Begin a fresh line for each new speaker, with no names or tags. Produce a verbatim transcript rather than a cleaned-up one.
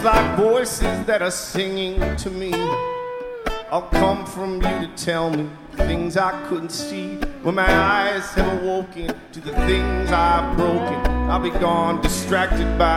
like voices that are singing to me. I'll come from you to tell me things I couldn't see. When my eyes have awoken to the things I've broken, I'll be gone, distracted by